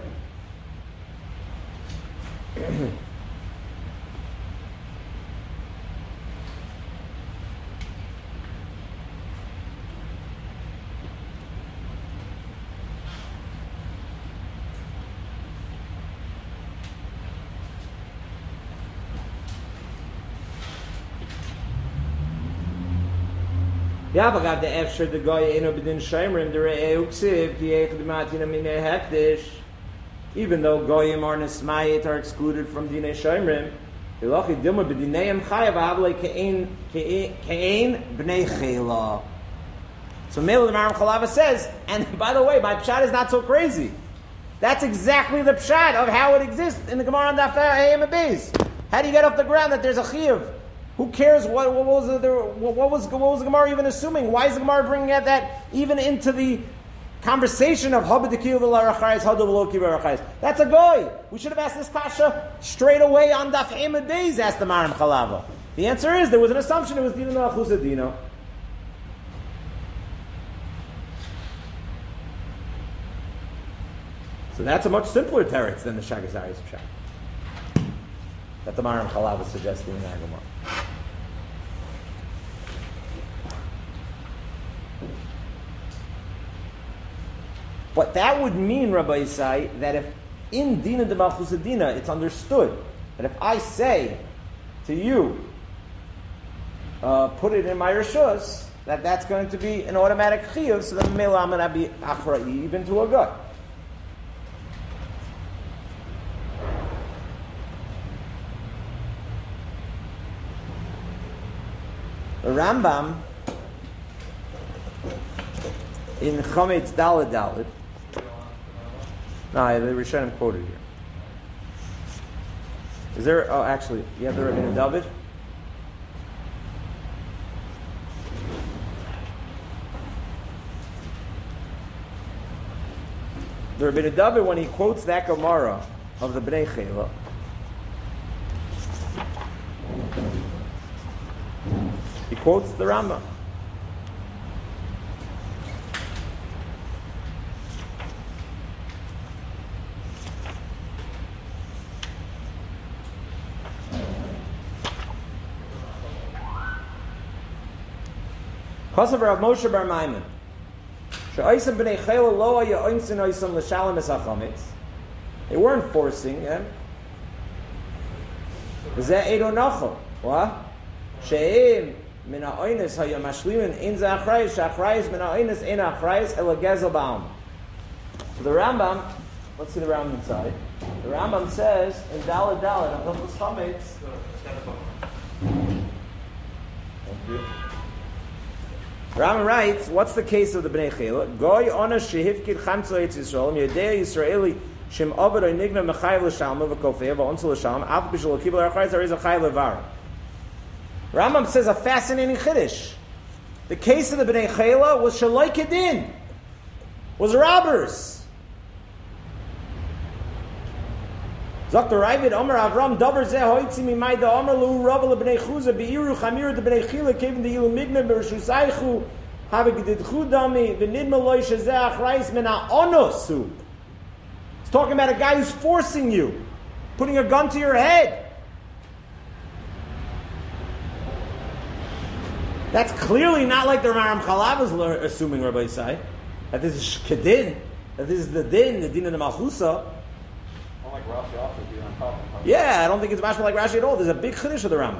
Yeah, but got the efshar the guy eno bedin shayrim the reuksiv the echad matina minei hektish. Even though goyim are nesmayit are excluded from dinei shayrim, ilachi dilma bedineim chayav avle kein bnei chela. So Mele the Maram Chalava says, and by the way, my pshat is not so crazy. That's exactly the pshat of how it exists in the Gemara on Daf Hayim and Beis. How do you get off the ground that there's a chiyuv? Who cares what was the Gemara even assuming? Why is the Gemara bringing out that even into the conversation of Habadikil v'larachayis, Hadav v'larachayis? That's a goy. We should have asked this kasha straight away on Daf Hayim Beis. Asked the Maram Chalava. The answer is there was an assumption it was Dino Nachus Dino. So that's a much simpler teretz than the Shagazari's pshat that the Maram Chalava is suggesting in that Gemara. But that would mean, Rabbi Yisai, that if in Dina de Malchus Dina it's understood that if I say to you, put it in my rishus, that's going to be an automatic chiyuv, so then maybe I'm going to be achrai even to a guy. The Rambam in Chometz Daled Daled. No, the Rishonim quoted here. Is there? Oh, actually, you have the Rabbeinu David. The Rabbeinu David, when he quotes that Gemara of the Bnei Chela, he quotes the Rambam. Kosav Rav Moshe Bar Maimon. She'oisam b'nei chayla lo haya oinsin oisam l'shalom es hachametz. They weren't forcing him. Zeh eido nachol. What? She'im min ha'oines haya mashlimin in ze achrayis, she'achrayis min ha'oines in achrayis ela gezel ba'am. So the Rambam, let's see the Rambam inside. The Rambam says in Daled Daled of Hilchos Chametz. Thank you. Rambam writes, what's the case of the Bnei Chela? Goy ona shehivkid chamtzo etz Yisrael, yodei Yisraeli shem avod oy nigna mechayev l'shalma v'kofev v'onsel l'shalma av b'shul l'kibel ha'achrayis hariz ha'chayev l'var. Rambam says a fascinating chiddush. The case of the Bnei Chela was shaloi kedin, was robbers. Dr. Ravid Omer Avram Dover Zeh Hoitzi Mimai Da Omer Lu Ravel Bnei Chuza Beiru Chamir De Bnei Chila Kevin De Ilu Migna Bershusaychu Have Gedid Chudami V'Nidma Loi Shezeh Achrayis Min HaOnosu. It's talking about a guy who's forcing you, putting a gun to your head. That's clearly not like the Maram Chalav is assuming, Rabbi Yisai, that this is Kedin, that this is the din of the Malchusa. Like Rashi also being on top of it. Yeah, I don't think it's mashma like Rashi at all. There's a big chiddush of the Rambam.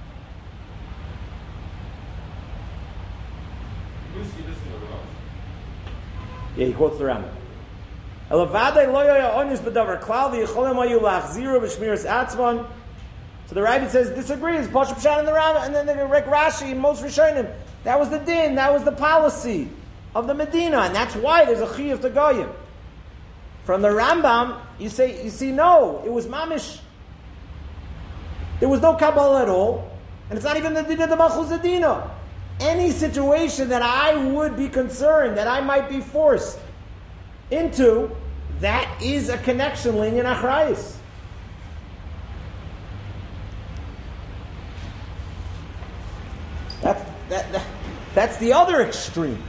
You see this in the Rashi. Yeah, he quotes the Rambam. Elavadei lo yoya onis b'davar klal v'yicholim hayu lachziru b'shmiras atzvan. So the Rabbi says disagrees. Pashup Pshat in the Rambam, and then the Rashi, most Rishonim. That was the din. That was the policy of the Medina, and that's why there's a chiyuv to goyim. From the Rambam, you see, no, it was mamish. There was no Kabbalah at all, and it's not even the din of the Malchus Adina. Any situation that I would be concerned that I might be forced into, that is a connection link in Achrayis. That's the other extreme.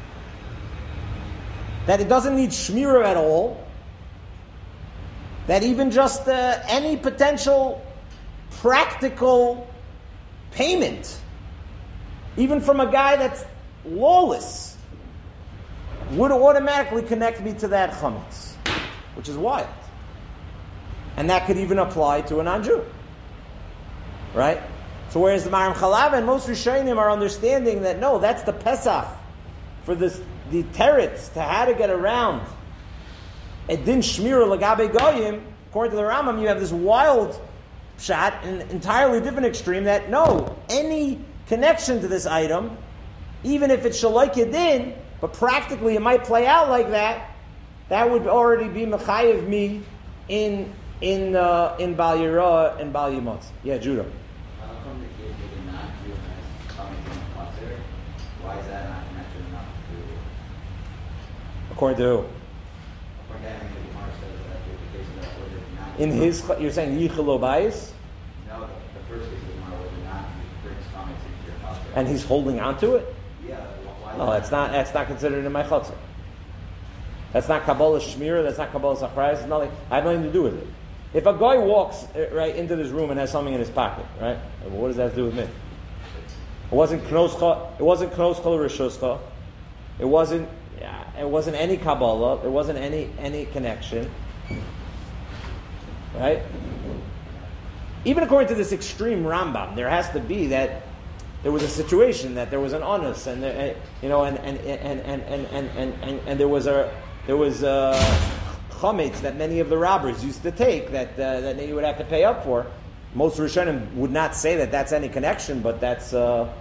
That it doesn't need shmirah at all. That even just any potential practical payment, even from a guy that's lawless, would automatically connect me to that chametz, which is wild. And that could even apply to a non-Jew. Right? So whereas the Maram Chalav and most Rishonim are understanding that no, that's the Pesach for the teretz to how to get around it din shmira lagabe goyim. According to the Rambam, you have this wild shot, an entirely different extreme that no, any connection to this item, even if it's shaloi kedin, but practically it might play out like that, that would already be mechayev me in Bal Yirah and Bal Yimotz. Yeah, Judah. From the case of the non-Jew coming from a concert, why is that not connected enough to? According to who? According to Gemara says that the case of that where the non-Jew. In his, you're saying yichelo bayis, No, the first case of Gemara where the non-Jew brings comments into your concert. and he's holding on to it. Yeah, why? No, that's not considered in my chutzah. That's not Kabbalah Shmira, that's not Kabbalah Sachrayis, it's nothing. I have nothing to do with it. If a guy walks right into this room and has something in his pocket, right? What does that have to do with me? It wasn't Knoscha, it wasn't Knoscha Rishuscha. It wasn't any Kabbalah, there wasn't any connection. Right? Even according to this extreme Rambam, there has to be that there was a situation that there was an onus, and there, and there was chametz that many of the robbers used to take that you would have to pay up for. Most Rishonim would not say that that's any connection, but that's at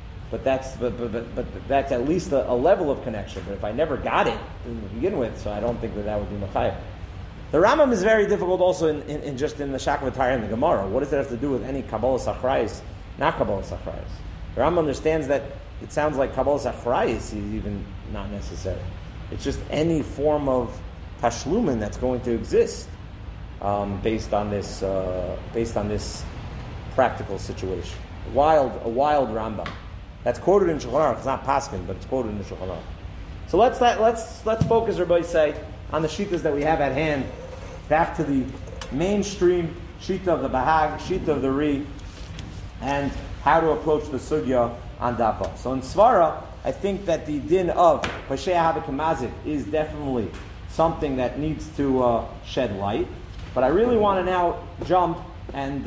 least a level of connection. But if I never got it to begin with, so I don't think that would be mechayev. The Rambam is very difficult also in the Shakvatayr and the Gemara. What does that have to do with any Kabbalah Sachrayis, not Kabbalah Sachrayis? The Rambam understands that it sounds like Kabbalah Sachrayis is even not necessary. It's just any form of tashlumin that's going to exist based on this practical situation. A wild Rambam. That's quoted in Shulchan Aruch. It's not Paskin, but it's quoted in the Shulchan Aruch. So let's focus, everybody say, on the shittas that we have at hand. Back to the mainstream shita of the Bahag, shita of the Ri, and how to approach the sugya on Dafa. So in Svara, I think that the din of Pashei Habit Kamazik is definitely something that needs to shed light. But I really want to now jump and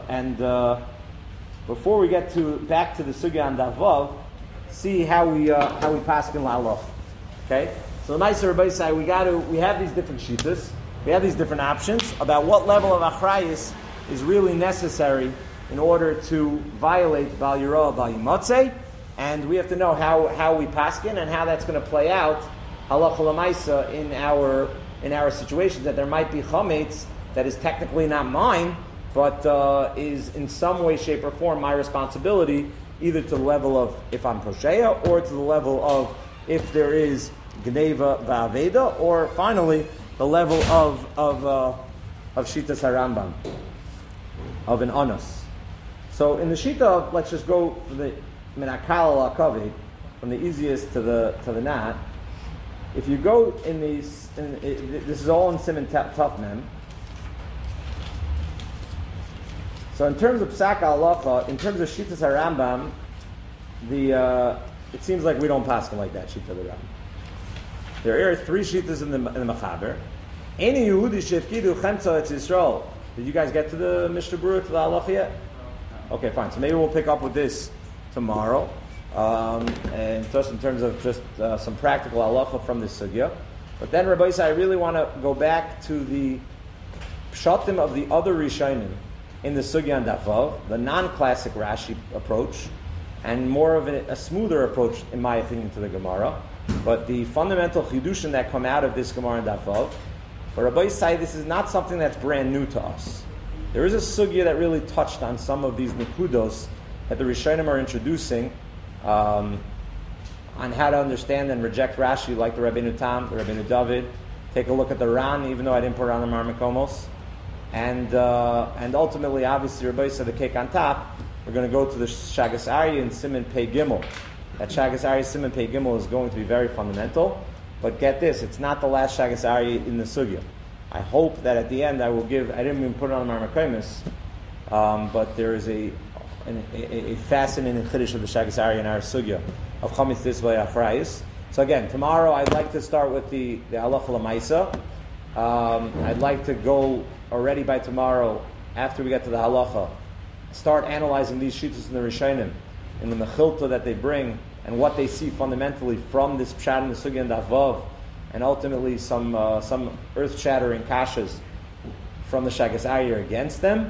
before we get back to the sugya and Davav, see how we paskin la'aloch. Okay, so the Ma'aser Rebbe say we have these different shitas, we have these different options about what level of achrayus is really necessary in order to violate Bal Yirah, Bal Yimatzeh, and we have to know how we paskin and how that's going to play out halacha l'maisa in our situations, that there might be chametz that is technically not mine, but is in some way, shape, or form my responsibility, either to the level of if I'm posheya, or to the level of if there is gneva va'aveda, or finally the level of shitas harambam, of an anas. So in the shita of, let's just go from the minakal al kaved, from the easiest to the not. If you go in these, this is all in Siman Taf Mem. So in terms of Psak Halacha, in terms of Shitas HaRambam, it seems like we don't pass them like that, Shita the Rambam. There are 3 Shitas in the Mechaber. Any Yehudi Shefkidu Chemtza Etz Yisrael. Did you guys get to the Mishnah Berurah, to the Halacha yet? Okay, fine. So maybe we'll pick up with this tomorrow. And just in terms of just some practical halacha from this sugya. But then, Rabbi Yisai, I really want to go back to the pshatim of the other Rishonim in the sugya and Davav, the non-classic Rashi approach, and more of a smoother approach, in my opinion, to the Gemara. But the fundamental chidushim that come out of this Gemara and Davav, but Rabbi Yisai, this is not something that's brand new to us. There is a sugya that really touched on some of these nekudos that the Rishonim are introducing on how to understand and reject Rashi, like the Rabbeinu Tam, the Rabbeinu David. Take a look at the Ran, even though I didn't put Ran on Marmikomos. And ultimately, obviously, Rabbi said the cake on top. We're going to go to the Shagas Aryeh and Siman Pei Gimel. That Shagas Aryeh, Siman Pei Gimel is going to be very fundamental. But get this, it's not the last Shagas Aryeh in the Sugya. I hope that at the end I will give, I didn't even put it on Marmikomos, but there is a fascinating chiddush of the Shagas Aryeh in our sugya of chametz tisvei achrayus. So again, tomorrow I'd like to start with the halacha l'maisa. I'd like to go already by tomorrow, after we get to the halacha, start analyzing these shittas in the Rishonim, in the mechilta that they bring, and what they see fundamentally from this pshat in the sugya and Davav, and ultimately some earth-shattering kashas from the Shagas Aryeh against them.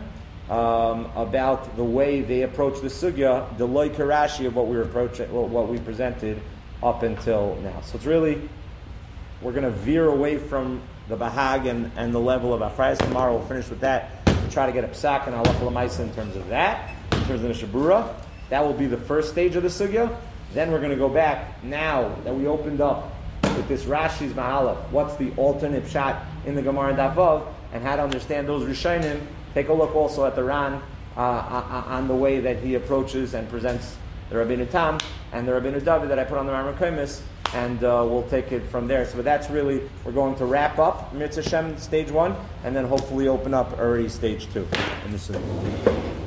About the way they approach the sugya, the loy karashi of what we presented up until now. So it's really, we're going to veer away from the bahag and the level of achrayus. Tomorrow we'll finish with that and try to get a psak and halacha l'maisa in terms of that, in terms of the Mishnah Berurah. That will be the first stage of the sugya. Then we're going to go back, now that we opened up with this Rashi's Mahalach, what's the alternate pshat in the Gemara and Davav, and how to understand those Rishonim. Take a look also at the Ran on the way that he approaches and presents the Rabbeinu Tam and the Rabbeinu David that I put on the Marmikomos, and we'll take it from there. So that's really, we're going to wrap up Mitzvah Shem stage 1, and then hopefully open up already stage 2 in the Sunnah.